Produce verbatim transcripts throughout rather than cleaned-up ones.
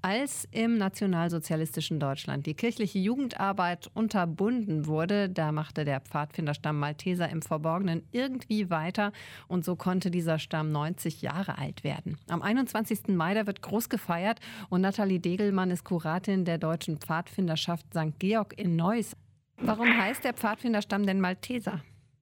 Als im nationalsozialistischen Deutschland die kirchliche Jugendarbeit unterbunden wurde, da machte der Pfadfinderstamm Malteser im Verborgenen irgendwie weiter und so konnte dieser Stamm neunzig Jahre alt werden. Am einundzwanzigsten Mai, da wird groß gefeiert und Nathalie Degelmann ist Kuratin der Deutschen Pfadfinderschaft Sankt Georg in Neuss. Warum heißt der Pfadfinderstamm denn Malteser?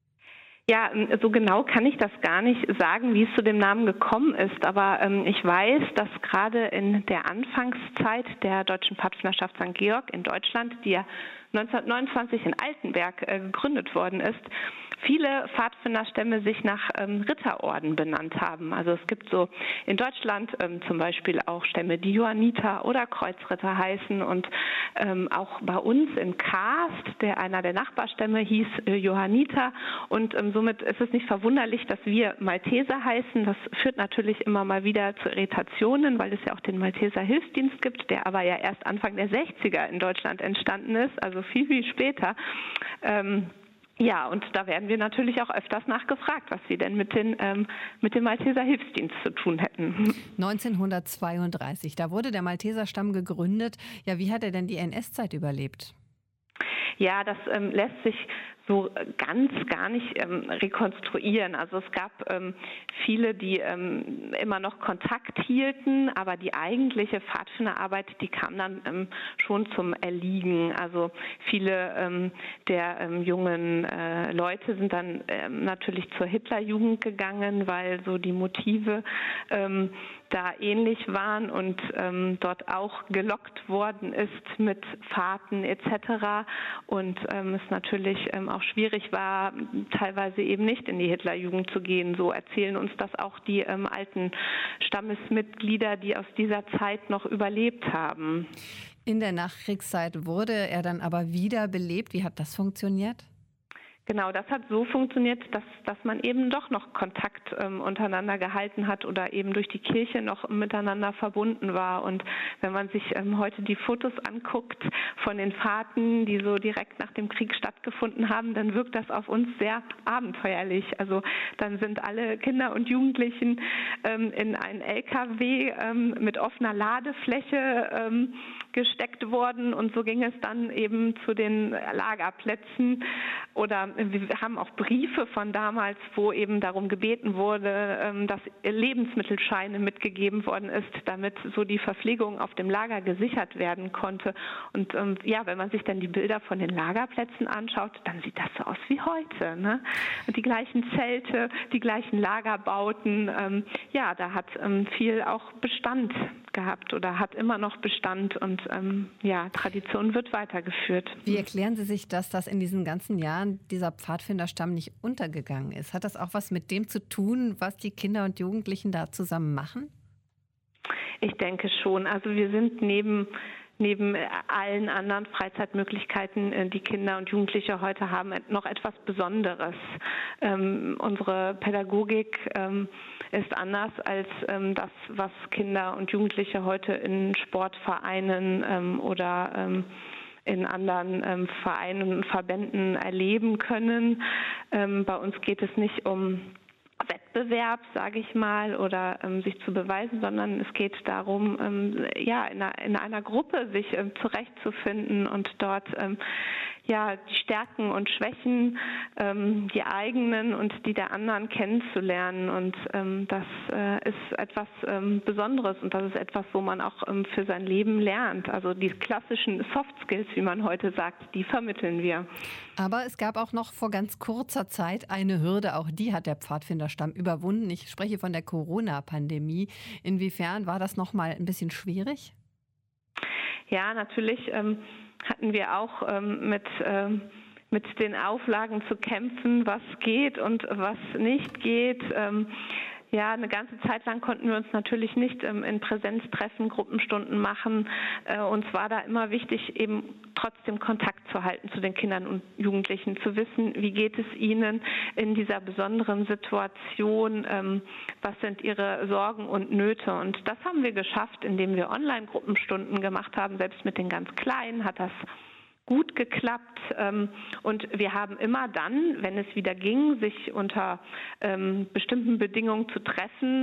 Ja, so genau kann ich das gar nicht sagen, wie es zu dem Namen gekommen ist. Aber ähm, ich weiß, dass gerade in der Anfangszeit der Deutschen Pfadfinderschaft Sankt Georg in Deutschland, die ja neunzehnhundertneunundzwanzig in Altenberg äh, gegründet worden ist, viele Pfadfinderstämme sich nach ähm, Ritterorden benannt haben. Also es gibt so in Deutschland ähm, zum Beispiel auch Stämme, die Johanniter oder Kreuzritter heißen. Und ähm, auch bei uns in Kaast, der einer der Nachbarstämme hieß äh, Johanniter. Und ähm, somit ist es nicht verwunderlich, dass wir Malteser heißen. Das führt natürlich immer mal wieder zu Irritationen, weil es ja auch den Malteser Hilfsdienst gibt, der aber ja erst Anfang der sechziger in Deutschland entstanden ist, also viel, viel später. Ähm, Ja, und da werden wir natürlich auch öfters nachgefragt, was sie denn mit, den, ähm, mit dem Malteser Hilfsdienst zu tun hätten. neunzehnhundertzweiunddreißig, da wurde der Malteserstamm gegründet. Ja, wie hat er denn die N S-Zeit überlebt? Ja, das ähm, lässt sich so ganz gar nicht ähm, rekonstruieren. Also es gab ähm, viele, die ähm, immer noch Kontakt hielten, aber die eigentliche Pfadfinderarbeit, die kam dann ähm, schon zum Erliegen. Also viele ähm, der ähm, jungen äh, Leute sind dann ähm, natürlich zur Hitlerjugend gegangen, weil so die Motive ähm, da ähnlich waren und ähm, dort auch gelockt worden ist mit Fahrten et cetera. Und ähm, es natürlich ähm, auch schwierig war, teilweise eben nicht in die Hitlerjugend zu gehen. So erzählen uns das auch die ähm, alten Stammesmitglieder, die aus dieser Zeit noch überlebt haben. In der Nachkriegszeit wurde er dann aber wieder belebt. Wie hat das funktioniert? Genau, das hat so funktioniert, dass, dass man eben doch noch Kontakt ähm, untereinander gehalten hat oder eben durch die Kirche noch miteinander verbunden war. Und wenn man sich ähm, heute die Fotos anguckt von den Fahrten, die so direkt nach dem Krieg stattgefunden haben, dann wirkt das auf uns sehr abenteuerlich. Also dann sind alle Kinder und Jugendlichen ähm, in einen L K W ähm, mit offener Ladefläche ähm, gesteckt worden und so ging es dann eben zu den Lagerplätzen. Oder wir haben auch Briefe von damals, wo eben darum gebeten wurde, dass Lebensmittelscheine mitgegeben worden ist, damit so die Verpflegung auf dem Lager gesichert werden konnte. Und ja, wenn man sich dann die Bilder von den Lagerplätzen anschaut, dann sieht das so aus wie heute, ne? Die gleichen Zelte, die gleichen Lagerbauten. Ja, da hat viel auch Bestand gehabt oder hat immer noch Bestand und ähm, ja, Tradition wird weitergeführt. Wie erklären Sie sich das, dass in diesen ganzen Jahren dieser Pfadfinderstamm nicht untergegangen ist? Hat das auch was mit dem zu tun, was die Kinder und Jugendlichen da zusammen machen? Ich denke schon. Also wir sind neben Neben allen anderen Freizeitmöglichkeiten, die Kinder und Jugendliche heute haben, noch etwas Besonderes. Ähm, unsere Pädagogik ähm, ist anders als ähm, das, was Kinder und Jugendliche heute in Sportvereinen ähm, oder ähm, in anderen ähm, Vereinen und Verbänden erleben können. Ähm, bei uns geht es nicht um Wettbewerb, sage ich mal, oder ähm, sich zu beweisen, sondern es geht darum, ähm, ja, in einer, in einer Gruppe sich ähm, zurechtzufinden und dort ähm, ja, die Stärken und Schwächen, ähm, die eigenen und die der anderen kennenzulernen. Und ähm, das äh, ist etwas ähm, Besonderes und das ist etwas, wo man auch ähm, für sein Leben lernt. Also die klassischen Soft Skills, wie man heute sagt, die vermitteln wir. Aber es gab auch noch vor ganz kurzer Zeit eine Hürde, auch die hat der Pfadfinderstamm überwunden. Ich spreche von der Corona-Pandemie. Inwiefern war das noch mal ein bisschen schwierig? Ja, natürlich ähm, hatten wir auch ähm, mit, ähm, mit den Auflagen zu kämpfen, was geht und was nicht geht. Ähm, Ja, eine ganze Zeit lang konnten wir uns natürlich nicht ähm, in Präsenz treffen, Gruppenstunden machen. Äh, uns war da immer wichtig, eben trotzdem Kontakt zu halten zu den Kindern und Jugendlichen, zu wissen, wie geht es ihnen in dieser besonderen Situation, ähm, was sind ihre Sorgen und Nöte. Und das haben wir geschafft, indem wir Online-Gruppenstunden gemacht haben. Selbst mit den ganz Kleinen hat das gut geklappt und wir haben immer dann, wenn es wieder ging, sich unter ähm, bestimmten Bedingungen zu treffen,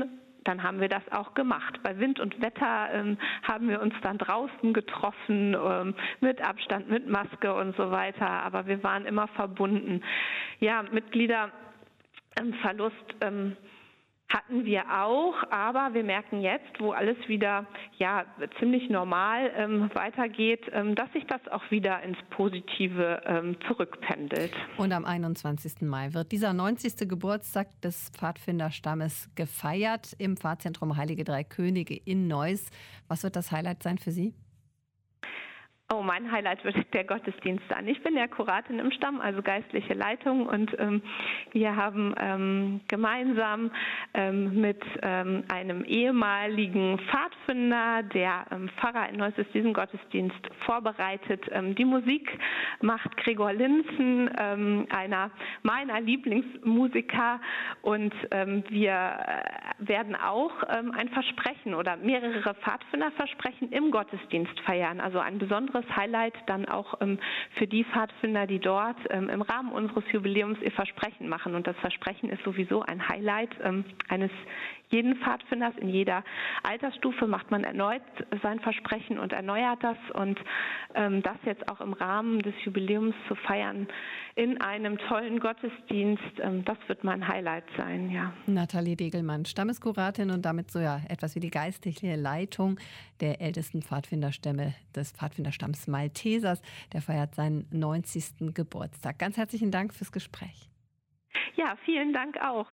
dann haben wir das auch gemacht. Bei Wind und Wetter ähm, haben wir uns dann draußen getroffen, ähm, mit Abstand, mit Maske und so weiter, aber wir waren immer verbunden. Ja, Mitgliederverlust ähm, hatten wir auch, aber wir merken jetzt, wo alles wieder ja ziemlich normal ähm, weitergeht, ähm, dass sich das auch wieder ins Positive ähm, zurückpendelt. Und am einundzwanzigsten Mai wird dieser neunzigste Geburtstag des Pfadfinderstammes gefeiert im Pfarrzentrum Heilige Drei Könige in Neuss. Was wird das Highlight sein für Sie? Oh, mein Highlight wird der Gottesdienst sein. Ich bin ja Kuratin im Stamm, also geistliche Leitung, und ähm, wir haben ähm, gemeinsam ähm, mit ähm, einem ehemaligen Pfadfinder, der ähm, Pfarrer in Neuss ist, diesen Gottesdienst vorbereitet. Ähm, die Musik macht Gregor Linzen, ähm, einer meiner Lieblingsmusiker, und ähm, wir äh, werden auch ähm, ein Versprechen oder mehrere Pfadfinderversprechen im Gottesdienst feiern, also ein besonderes Highlight dann auch ähm, für die Pfadfinder, die dort ähm, im Rahmen unseres Jubiläums ihr Versprechen machen. Und das Versprechen ist sowieso ein Highlight ähm, eines jeden Pfadfinders. In jeder Altersstufe macht man erneut sein Versprechen und erneuert das. Und ähm, das jetzt auch im Rahmen des Jubiläums zu feiern in einem tollen Gottesdienst, ähm, das wird mein Highlight sein, ja. Nathalie Degelmann, Stammeskuratin und damit so ja etwas wie die geistliche Leitung der ältesten Pfadfinderstämme des Pfadfinderstamms Maltesers. Der feiert seinen neunzigsten Geburtstag. Ganz herzlichen Dank fürs Gespräch. Ja, vielen Dank auch.